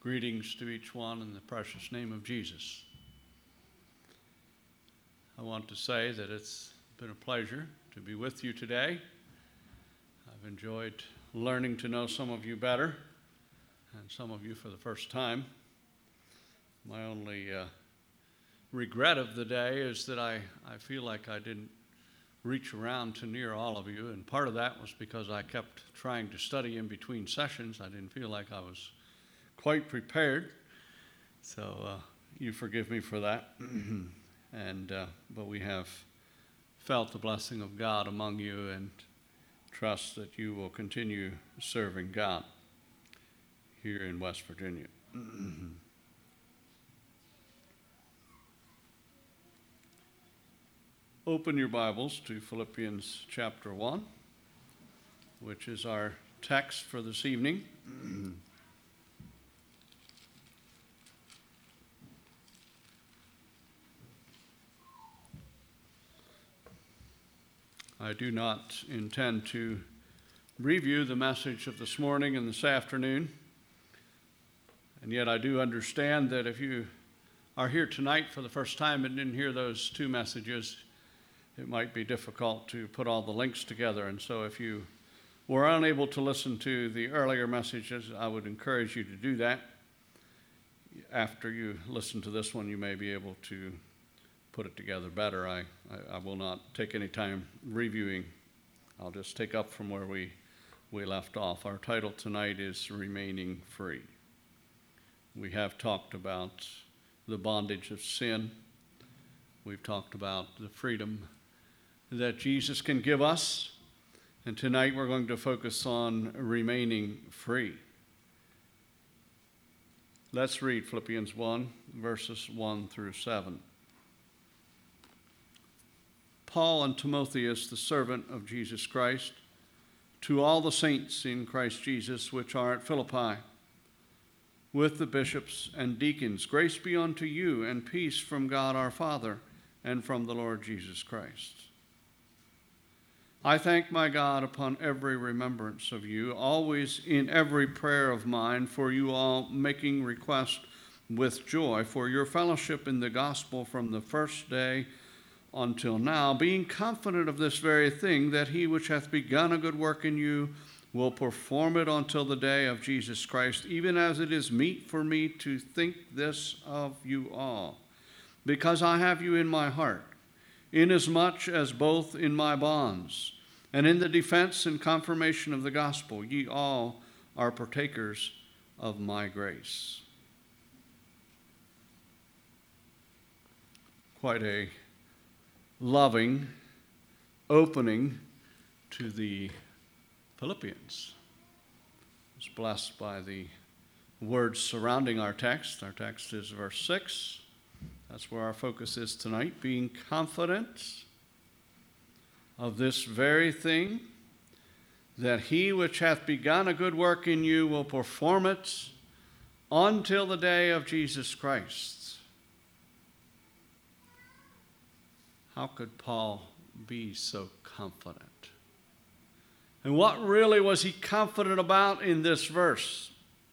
Greetings to each one in the precious name of Jesus. I want to say that it's been a pleasure to be with you today. I've enjoyed learning to know some of you better, and some of you for the first time. My only regret of the day is that I feel like I didn't reach around to near all of you, and part of that was because I kept trying to study in between sessions. I didn't feel like I was quite prepared, so you forgive me for that. But we have felt the blessing of God among you and trust that you will continue serving God here in West Virginia. Open your Bibles to Philippians chapter 1, which is our text for this evening. I do not intend to review the message of this morning and this afternoon, and yet I do understand that if you are here tonight for the first time and didn't hear those two messages, it might be difficult to put all the links together. And so if you were unable to listen to the earlier messages, I would encourage you to do that. After you listen to this one, you may be able to put it together better. I will not take any time reviewing. I'll just take up from where we left off. Our title tonight is Remaining Free. We have talked about the bondage of sin. We've talked about the freedom that Jesus can give us. And tonight we're going to focus on remaining free. Let's read Philippians 1, verses 1 through 7. Paul and Timotheus, the servant of Jesus Christ, to all the saints in Christ Jesus which are at Philippi, with the bishops and deacons, grace be unto you and peace from God our Father and from the Lord Jesus Christ. I thank my God upon every remembrance of you, always in every prayer of mine, for you all, making request with joy for your fellowship in the gospel from the first day until now, being confident of this very thing, that he which hath begun a good work in you will perform it until the day of Jesus Christ, even as it is meet for me to think this of you all, because I have you in my heart, inasmuch as both in my bonds and in the defense and confirmation of the gospel ye all are partakers of my grace. Quite a loving opening to the Philippians. I was blessed by the words surrounding our text. Our text is verse 6. That's where our focus is tonight, being confident of this very thing, that he which hath begun a good work in you will perform it until the day of Jesus Christ. How could Paul be so confident? And what really was he confident about in this verse?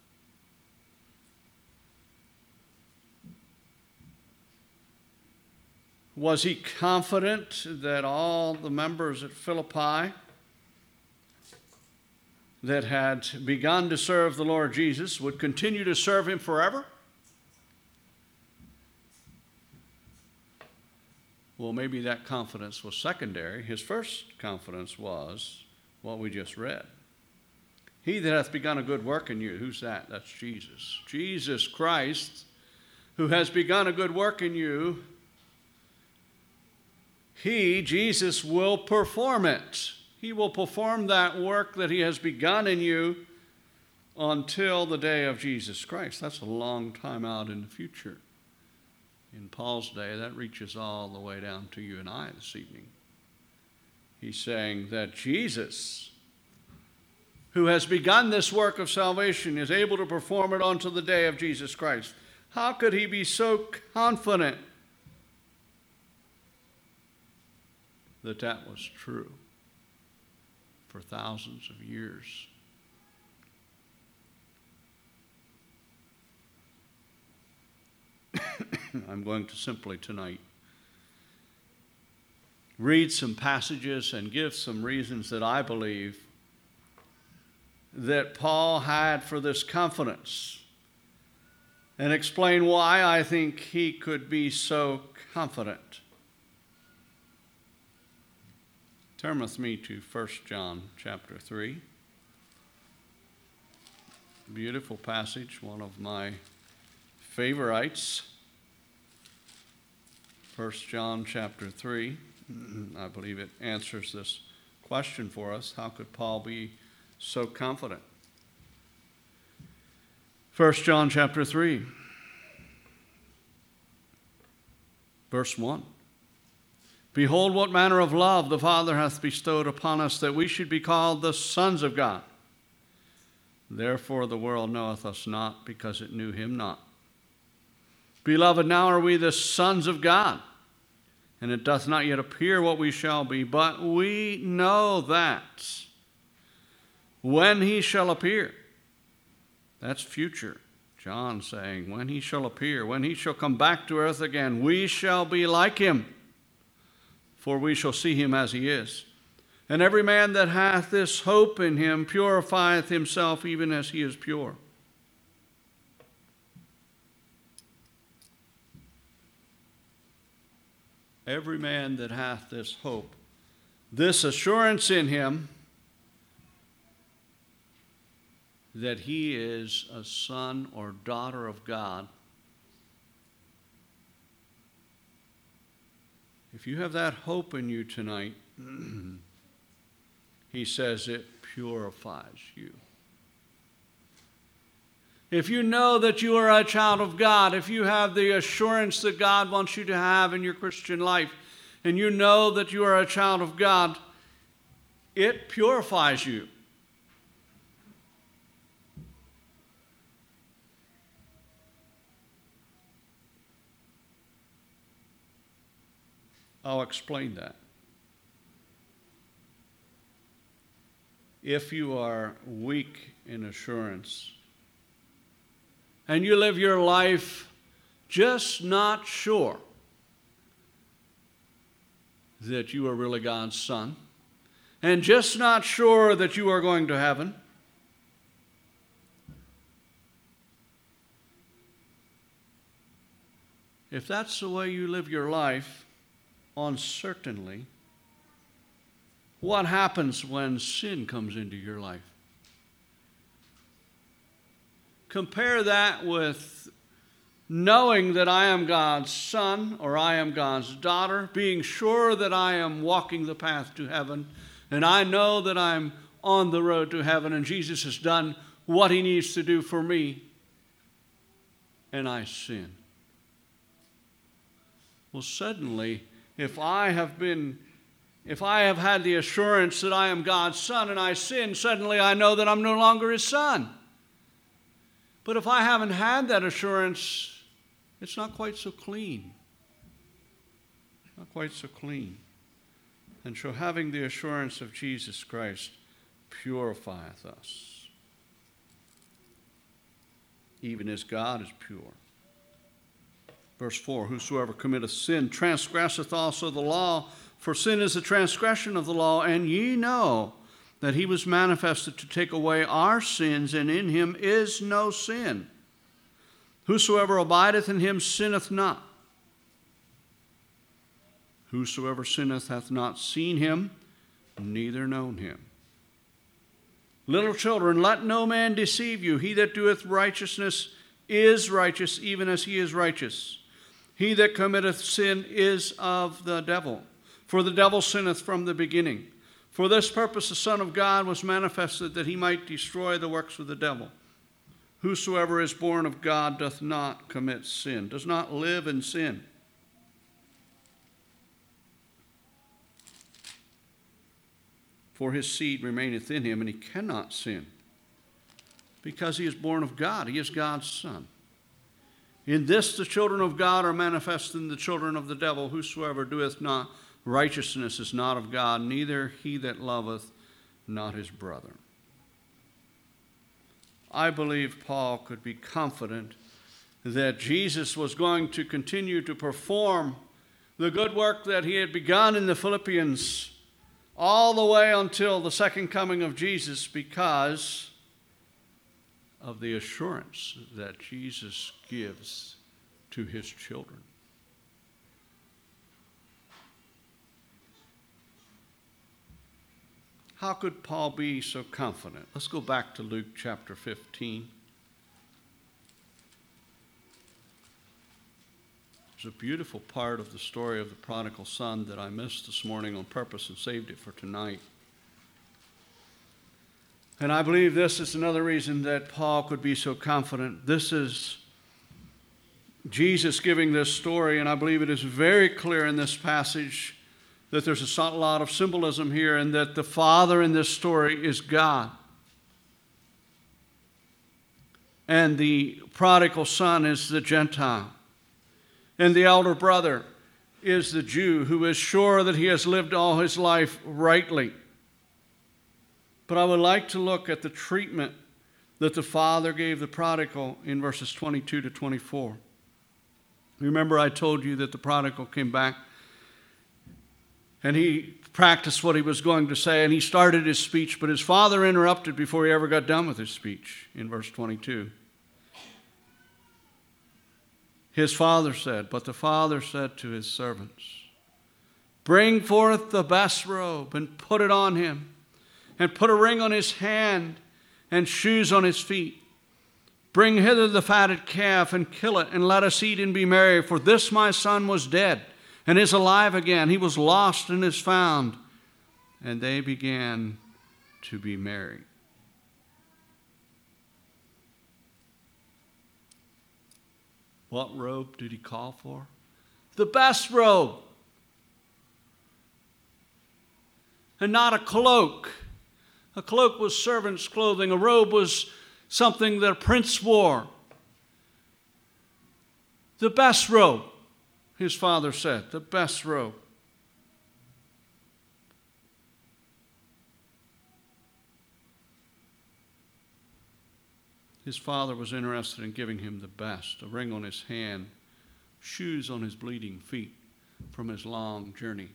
Was he confident that all the members at Philippi that had begun to serve the Lord Jesus would continue to serve him forever? Well, maybe that confidence was secondary. His first confidence was what we just read. He that hath begun a good work in you, who's that? That's Jesus. Jesus Christ, who has begun a good work in you, he, Jesus, will perform it. He will perform that work that he has begun in you until the day of Jesus Christ. That's a long time out in the future. In Paul's day, that reaches all the way down to you and I this evening. He's saying that Jesus, who has begun this work of salvation, is able to perform it until the day of Jesus Christ. How could he be so confident that that was true for thousands of years? I'm going to simply tonight read some passages and give some reasons that I believe that Paul had for this confidence, and explain why I think he could be so confident. Turn with me to 1 John chapter 3. Beautiful passage, one of my favorites. 1 John chapter 3. I believe it answers this question for us. How could Paul be so confident? 1 John chapter 3, verse 1. Behold, what manner of love the Father hath bestowed upon us, that we should be called the sons of God. Therefore the world knoweth us not, because it knew him not. Beloved, now are we the sons of God, and it doth not yet appear what we shall be, but we know that when he shall appear, that's future, John saying, when he shall appear, when he shall come back to earth again, we shall be like him, for we shall see him as he is. And every man that hath this hope in him purifieth himself even as he is pure. Every man that hath this hope, this assurance in him that he is a son or daughter of God. If you have that hope in you tonight, he says it purifies you. If you know that you are a child of God, if you have the assurance that God wants you to have in your Christian life, and you know that you are a child of God, it purifies you. I'll explain that. If you are weak in assurance, and you live your life just not sure that you are really God's son, and just not sure that you are going to heaven, if that's the way you live your life, uncertainly, what happens when sin comes into your life? Compare that with knowing that I am God's son or I am God's daughter, being sure that I am walking the path to heaven, and I know that I'm on the road to heaven, and Jesus has done what he needs to do for me, and I sin. Well, suddenly, if I have had the assurance that I am God's son and I sin, suddenly I know that I'm no longer his son. But if I haven't had that assurance, it's not quite so clean. Not quite so clean. And so having the assurance of Jesus Christ purifieth us, even as God is pure. Verse 4, whosoever committeth sin transgresseth also the law, for sin is the transgression of the law, and ye know that he was manifested to take away our sins, and in him is no sin. Whosoever abideth in him sinneth not. Whosoever sinneth hath not seen him, neither known him. Little children, let no man deceive you. He that doeth righteousness is righteous, even as he is righteous. He that committeth sin is of the devil, for the devil sinneth from the beginning. For this purpose the Son of God was manifested, that he might destroy the works of the devil. Whosoever is born of God doth not commit sin, does not live in sin. For his seed remaineth in him, and he cannot sin, because he is born of God. He is God's son. In this the children of God are manifest in the children of the devil. Whosoever doeth not righteousness is not of God, neither he that loveth not his brother. I believe Paul could be confident that Jesus was going to continue to perform the good work that he had begun in the Philippians all the way until the second coming of Jesus, because of the assurance that Jesus gives to his children. How could Paul be so confident? Let's go back to Luke chapter 15. There's a beautiful part of the story of the prodigal son that I missed this morning on purpose and saved it for tonight. And I believe this is another reason that Paul could be so confident. This is Jesus giving this story, and I believe it is very clear in this passage that there's a lot of symbolism here, and that the father in this story is God. And the prodigal son is the Gentile. And the elder brother is the Jew who is sure that he has lived all his life rightly. But I would like to look at the treatment that the father gave the prodigal in verses 22 to 24. Remember, I told you that the prodigal came back and he practiced what he was going to say, and he started his speech, but his father interrupted before he ever got done with his speech in verse 22. His father said, but the father said to his servants, bring forth the best robe and put it on him, and put a ring on his hand and shoes on his feet. Bring hither the fatted calf and kill it, and let us eat and be merry. For this my son was dead and is alive again. He was lost and is found. And they began to be merry. What robe did he call for? The best robe. And not a cloak. A cloak was servant's clothing. A robe was something that a prince wore. The best robe, his father said. The best robe. His father was interested in giving him the best, a ring on his hand, shoes on his bleeding feet from his long journey.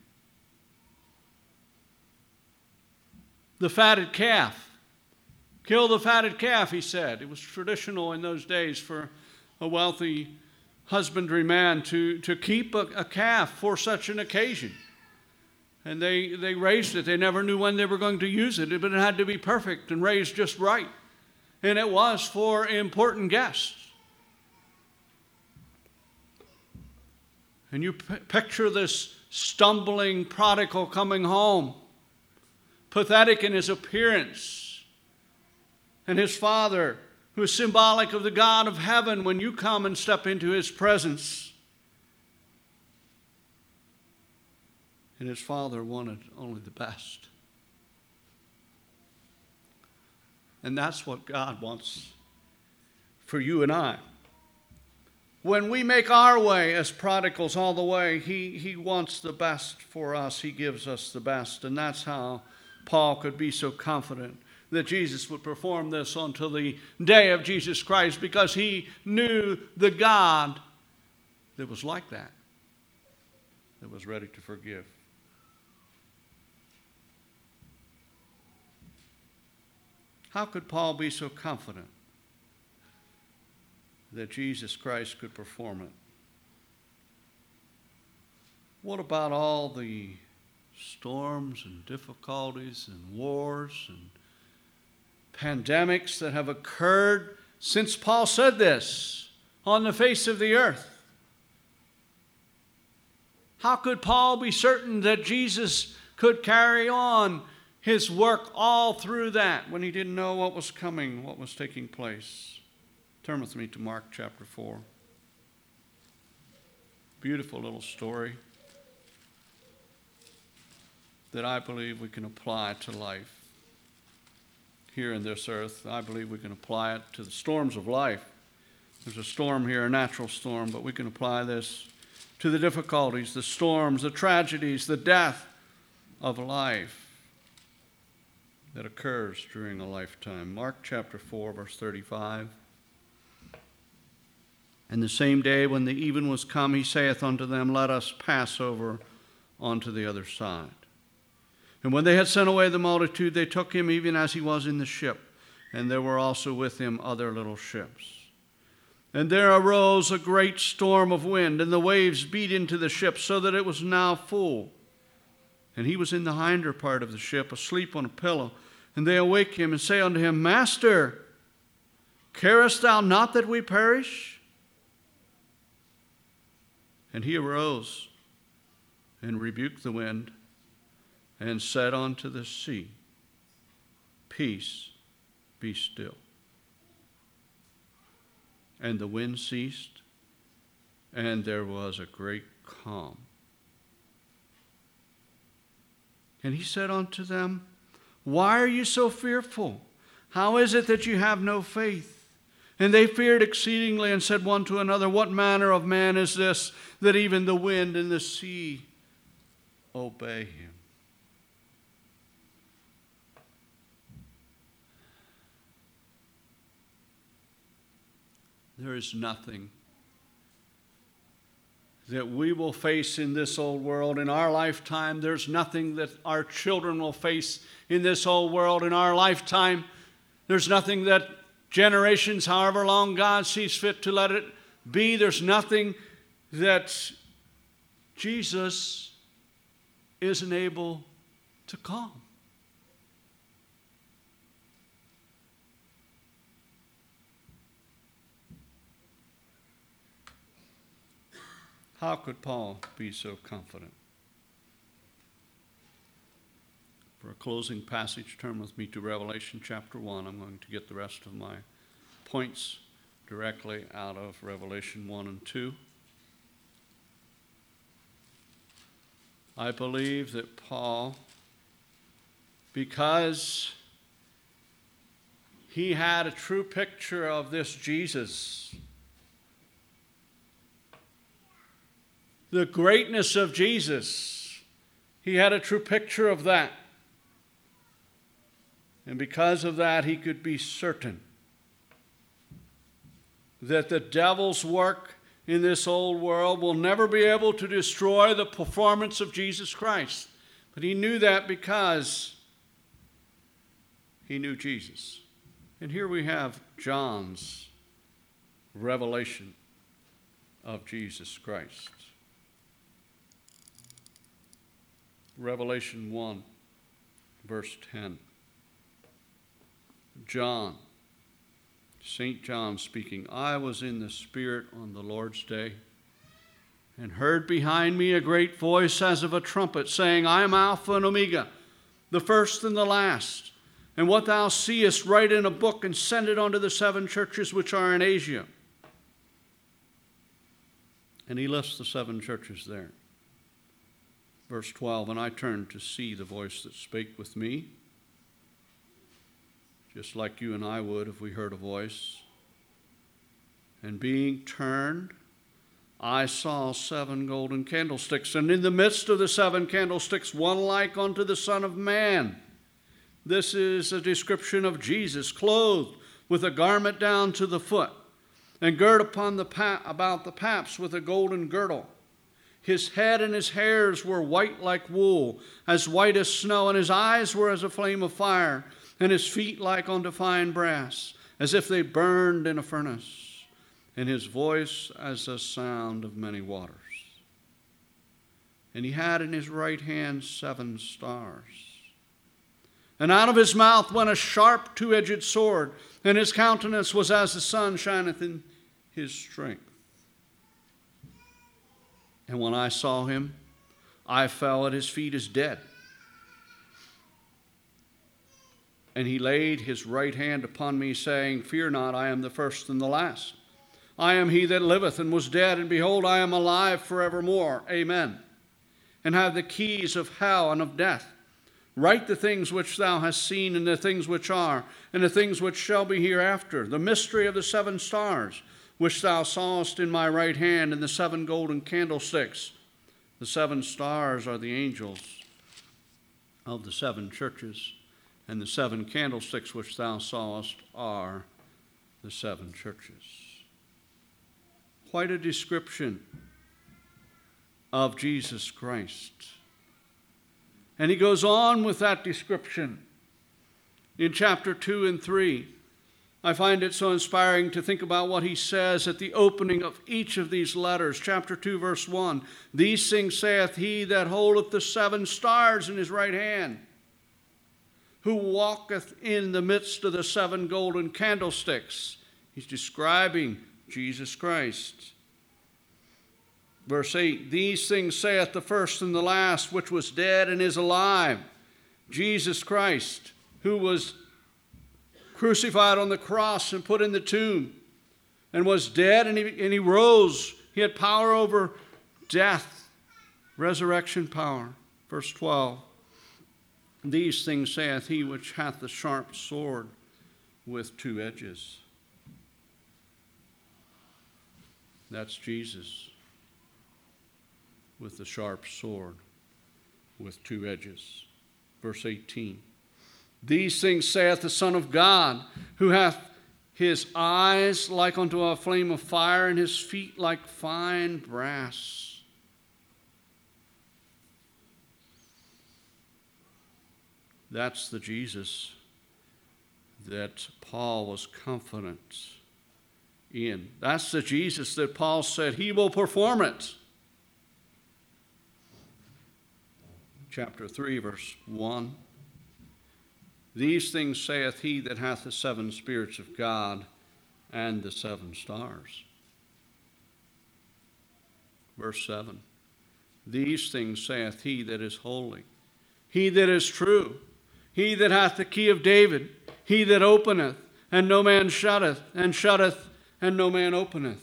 The fatted calf. Kill the fatted calf, he said. It was traditional in those days for a wealthy husbandry man to keep a calf for such an occasion. And they raised it. They never knew when they were going to use it, but it had to be perfect and raised just right. And it was for important guests. And you picture this stumbling prodigal coming home, pathetic in his appearance, and his father, who is symbolic of the God of heaven, when you come and step into his presence. And his father wanted only the best. And that's what God wants for you and I. When we make our way as prodigals all the way, he wants the best for us. He gives us the best. And that's how Paul could be so confident that Jesus would perform this until the day of Jesus Christ, because he knew the God that was like that was ready to forgive. How could Paul be so confident that Jesus Christ could perform it? What about all the storms and difficulties and wars and pandemics that have occurred since Paul said this on the face of the earth? How could Paul be certain that Jesus could carry on his work all through that when he didn't know what was coming, what was taking place? Turn with me to Mark chapter 4. Beautiful little story that I believe we can apply to life here in this earth. I believe we can apply it to the storms of life. There's a storm here, a natural storm, but we can apply this to the difficulties, the storms, the tragedies, the death of life that occurs during a lifetime. Mark chapter 4, verse 35. And the same day when the even was come, he saith unto them, Let us pass over unto the other side. And when they had sent away the multitude, they took him even as he was in the ship. And there were also with him other little ships. And there arose a great storm of wind, and the waves beat into the ship, so that it was now full. And he was in the hinder part of the ship, asleep on a pillow. And they awake him and say unto him, Master, carest thou not that we perish? And he arose and rebuked the wind, and said unto the sea, Peace, be still. And the wind ceased, and there was a great calm. And he said unto them, Why are you so fearful? How is it that you have no faith? And they feared exceedingly, and said one to another, What manner of man is this, that even the wind and the sea obey him? There is nothing that we will face in this old world in our lifetime. There's nothing that our children will face in this old world in our lifetime. There's nothing that generations, however long God sees fit to let it be, there's nothing that Jesus isn't able to calm. How could Paul be so confident? For a closing passage, turn with me to Revelation chapter 1. I'm going to get the rest of my points directly out of Revelation 1 and 2. I believe that Paul, because he had a true picture of this Jesus, the greatness of Jesus, he had a true picture of that. And because of that, he could be certain that the devil's work in this old world will never be able to destroy the performance of Jesus Christ. But he knew that because he knew Jesus. And here we have John's revelation of Jesus Christ. Revelation 1, verse 10. John, St. John speaking, I was in the Spirit on the Lord's day, and heard behind me a great voice as of a trumpet, saying, I am Alpha and Omega, the first and the last. And what thou seest, write in a book, and send it unto the 7 churches which are in Asia. And he lists the 7 churches there. Verse 12, and I turned to see the voice that spake with me, just like you and I would if we heard a voice. And being turned, I saw 7 golden candlesticks, and in the midst of the 7 candlesticks, one like unto the Son of Man. This is a description of Jesus, clothed with a garment down to the foot, and girt upon about the paps with a golden girdle. His head and his hairs were white like wool, as white as snow, and his eyes were as a flame of fire, and his feet like unto fine brass, as if they burned in a furnace, and his voice as the sound of many waters. And he had in his right hand 7 stars. And out of his mouth went a sharp 2-edged sword, and his countenance was as the sun shineth in his strength. And when I saw him, I fell at his feet as dead. And he laid his right hand upon me, saying, Fear not, I am the first and the last. I am he that liveth and was dead, and behold, I am alive forevermore. Amen. And have the keys of hell and of death. Write the things which thou hast seen, and the things which are, and the things which shall be hereafter, the mystery of the 7 stars, which thou sawest in my right hand, and the 7 golden candlesticks. The 7 stars are the angels of the 7 churches, and the 7 candlesticks which thou sawest are the 7 churches. quite a description of Jesus Christ. And he goes on with that description in chapter 2 and 3. I find it so inspiring to think about what he says at the opening of each of these letters. Chapter 2, verse 1. These things saith he that holdeth the 7 stars in his right hand, who walketh in the midst of the 7 golden candlesticks. He's describing Jesus Christ. Verse 8, these things saith the first and the last, which was dead and is alive. Jesus Christ, who was crucified on the cross and put in the tomb, and was dead, and he rose. He had power over death, resurrection power. Verse 12, these things saith he which hath the sharp sword with 2 edges. That's Jesus with the sharp sword with 2 edges. Verse 18, these things saith the Son of God, who hath his eyes like unto a flame of fire, and his feet like fine brass. That's the Jesus that Paul was confident in. That's the Jesus that Paul said he will perform it. Chapter 3, verse 1. These things saith he that hath the 7 spirits of God and the 7 stars. Verse 7. These things saith he that is holy, he that is true, he that hath the key of David, he that openeth, and no man shutteth, and shutteth, and no man openeth.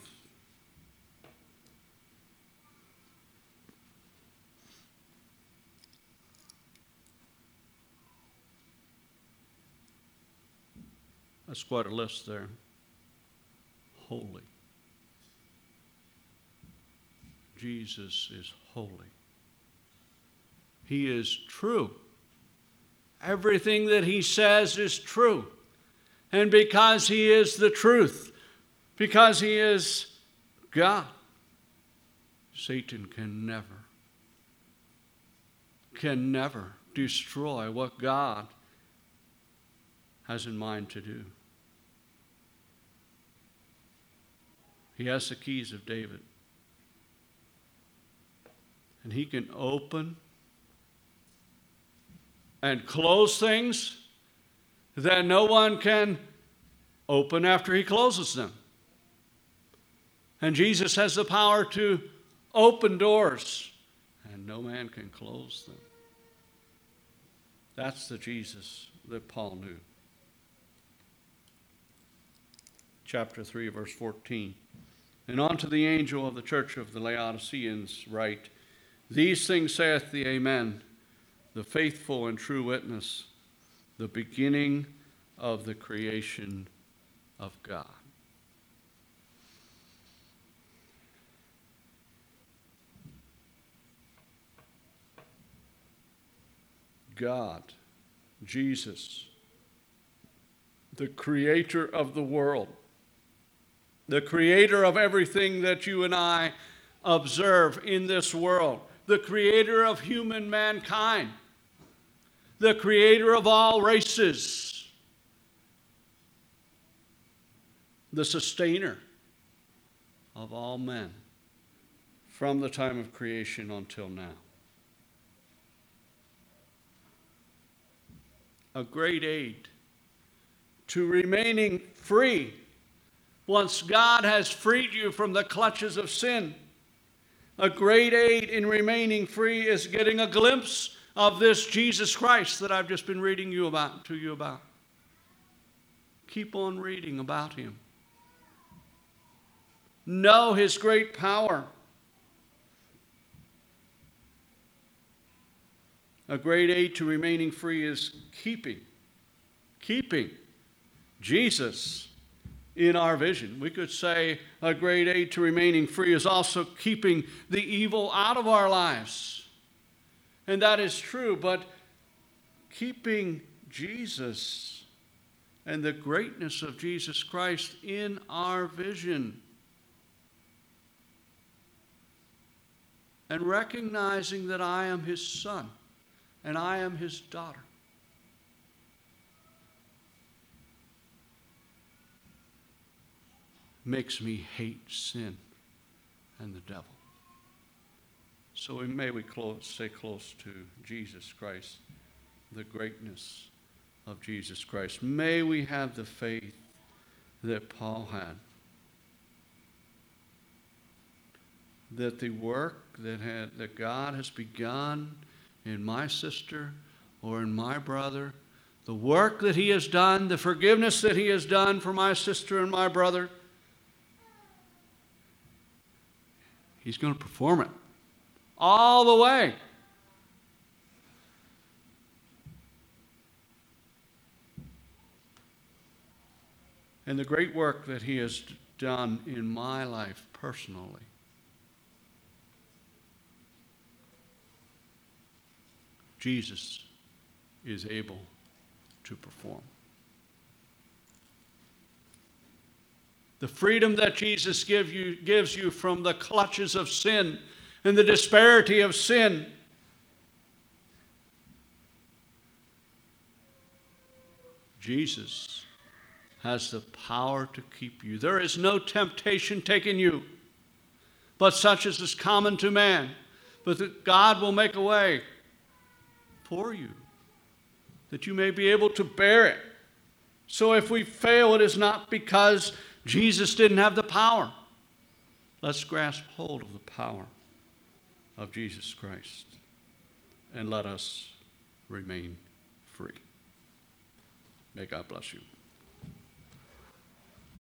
That's quite a list there. Holy. Jesus is holy. He is true. Everything that he says is true. And because he is the truth, because he is God, Satan can never destroy what God has in mind to do. He has the keys of David. And he can open and close things that no one can open after he closes them. And Jesus has the power to open doors, and no man can close them. That's the Jesus that Paul knew. Chapter 3, verse 14. And unto the angel of the church of the Laodiceans write, these things saith the Amen, the faithful and true witness, the beginning of the creation of God. God, Jesus, the creator of the world, the creator of everything that you and I observe in this world, the creator of human mankind, the creator of all races, the sustainer of all men from the time of creation until now. A great aid to remaining free once God has freed you from the clutches of sin. A great aid in remaining free is getting a glimpse of this Jesus Christ that I've just been reading to you about. Keep on reading about him. Know his great power. A great aid to remaining free is keeping Jesus in our vision. We could say a great aid to remaining free is also keeping the evil out of our lives. And that is true, but keeping Jesus and the greatness of Jesus Christ in our vision and recognizing that I am his son and I am his daughter. Makes me hate sin and the devil. So may we stay close to Jesus Christ, the greatness of Jesus Christ. May we have the faith that Paul had, that the work that God has begun in my sister or in my brother, the work that he has done, the forgiveness that he has done for my sister and my brother, he's going to perform it all the way. And the great work that he has done in my life personally, Jesus is able to perform. The freedom that Jesus gives you from the clutches of sin and the disparity of sin. Jesus has the power to keep you. There is no temptation taking you, but such as is common to man. But that God will make a way for you, that you may be able to bear it. So if we fail, it is not because Jesus didn't have the power. Let's grasp hold of the power of Jesus Christ and let us remain free. May God bless you.